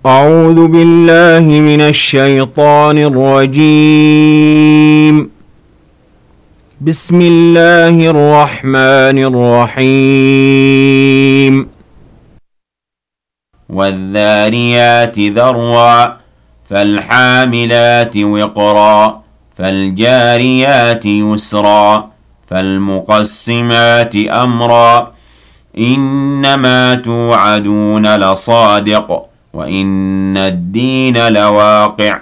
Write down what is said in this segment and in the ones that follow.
أعوذ بالله من الشيطان الرجيم. بسم الله الرحمن الرحيم. والذاريات ذروا فالحاملات وقرا فالجاريات يسرا فالمقسمات أمرا إنما توعدون لصادق وإن الدين لواقع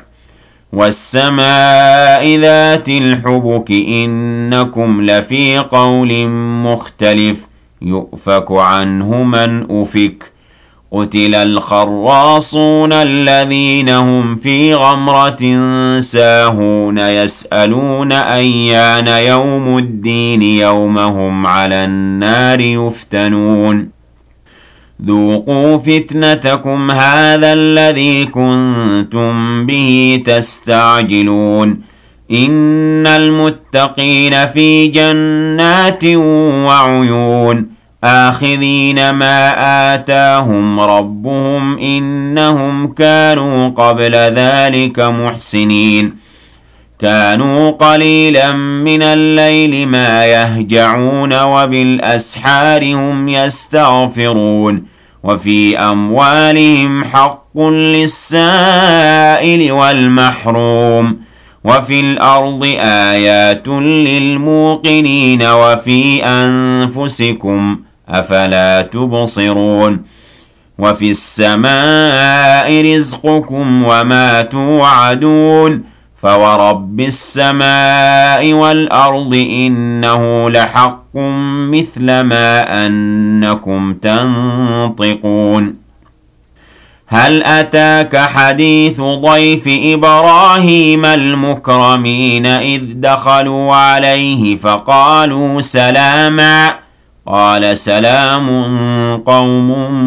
والسماء ذات الحبك إنكم لفي قول مختلف يؤفك عنه من أفك قتل الخراصون الذين هم في غمرة ساهون يسألون أيان يوم الدين يوم هم على النار يفتنون ذوقوا فتنتكم هذا الذي كنتم به تستعجلون إن المتقين في جنات وعيون آخذين ما آتاهم ربهم إنهم كانوا قبل ذلك محسنين كانوا قليلا من الليل ما يهجعون وبالأسحار هم يستغفرون وفي أموالهم حق للسائل والمحروم وفي الأرض آيات للموقنين وفي أنفسكم أفلا تبصرون وفي السماء رزقكم وما توعدون فورب السماء والأرض إنه لحق مثل ما أنكم تنطقون هل أتاك حديث ضيف إبراهيم المكرمين إذ دخلوا عليه فقالوا سلاما قال سلام قوم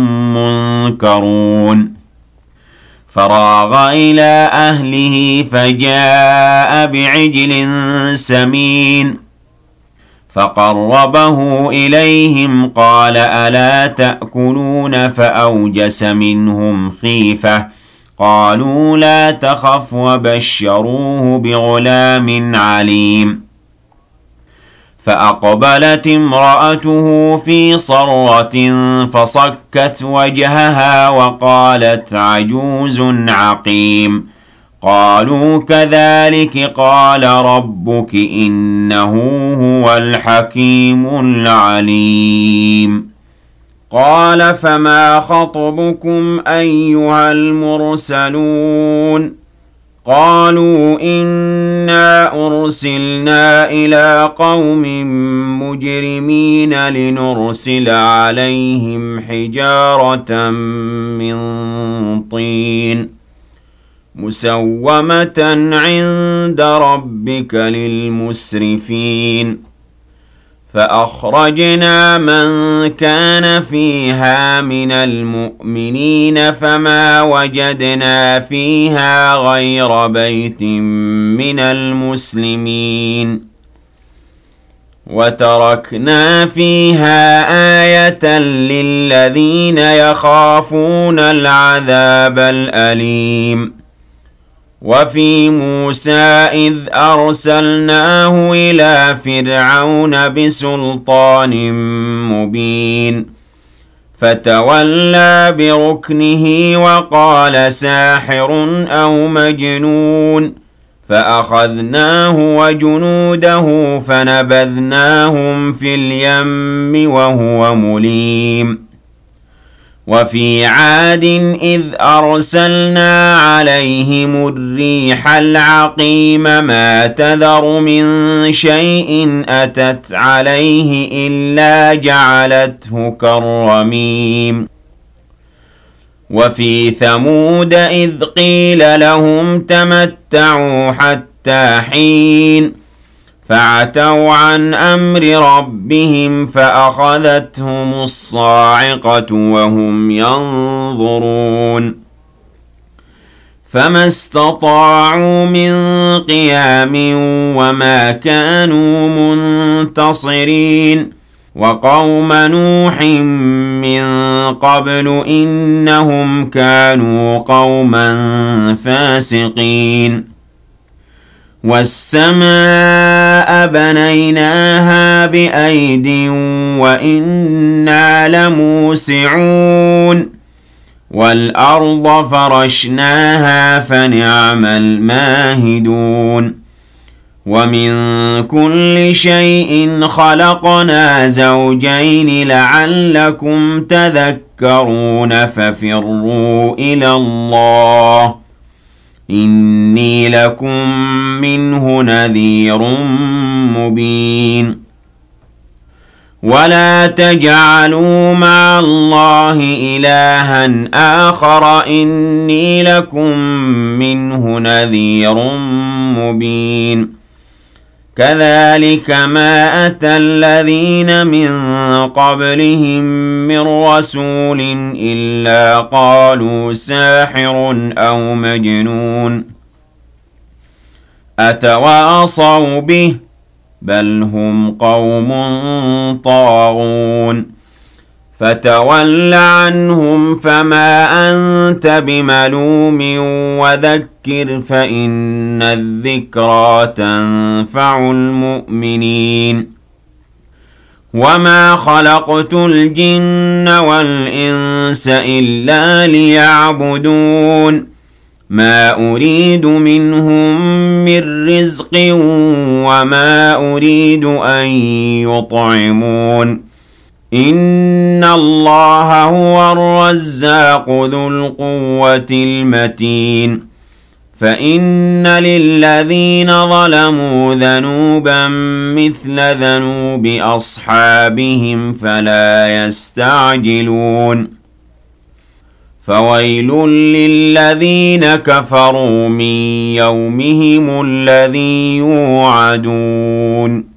منكرون فراغ إلى أهله فجاء بعجل سمين فقربه إليهم قال ألا تأكلون فأوجس منهم خيفة قالوا لا تخف وبشروه بغلام عليم فأقبلت امرأته في صرة فصكت وجهها وقالت عجوز عقيم قالوا كذلك قال ربك إنه هو الحكيم العليم قال فما خطبكم أيها المرسلون قالوا إنا أرسلنا إلى قوم مجرمين لنرسل عليهم حجارة من طين مسومة عند ربك للمسرفين فأخرجنا من كان فيها من المؤمنين فما وجدنا فيها غير بيت من المسلمين وتركنا فيها آية للذين يخافون العذاب الأليم وفي موسى إذ أرسلناه إلى فرعون بسلطان مبين فتولى بركنه وقال ساحر أو مجنون فأخذناه وجنوده فنبذناهم في اليم وهو مليم وفي عاد إذ أرسلنا عليهم الريح العقيم ما تذر من شيء أتت عليه إلا جعلته كالرميم وفي ثمود إذ قيل لهم تمتعوا حتى حين فعتوا عن أمر ربهم فأخذتهم الصاعقة وهم ينظرون فما استطاعوا من قيام وما كانوا منتصرين وقوم نوح من قبل إنهم كانوا قوما فاسقين والسماء بنيناها بأيد وإنا لموسعون والأرض فرشناها فنعم الماهدون ومن كل شيء خلقنا زوجين لعلكم تذكرون ففروا إلى الله إني لكم منه نذير مبين ولا تجعلوا مع الله إلها آخر إني لكم منه نذير مبين كذلك ما أتى الذين من قبلهم من رسول إلا قالوا ساحر أو مجنون أتواصوا به بل هم قوم طاغون فتول عنهم فما أنت بملوم وذكر فإن الذكرى تنفع المؤمنين وما خلقت الجن والإنس إلا ليعبدون ما أريد منهم من رزق وما أريد أن يطعمون إن الله هو الرزاق ذو القوة المتين فإن للذين ظلموا ذنوبا مثل ذنوب أصحابهم فلا يستعجلون فويل للذين كفروا من يومهم الذي يوعدون